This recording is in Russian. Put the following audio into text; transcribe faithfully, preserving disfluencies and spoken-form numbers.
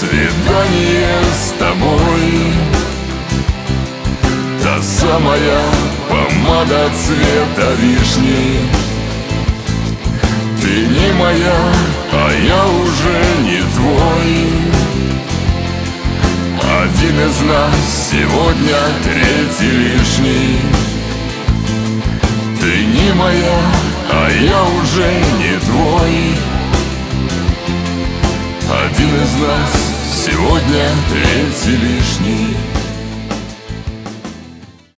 свидание с тобой. Та самая помада цвета вишни. Ты не моя, а я уже не твой. Один из нас сегодня третий лишний. Ты не моя, а я уже не твой. Один из нас сегодня третий лишний.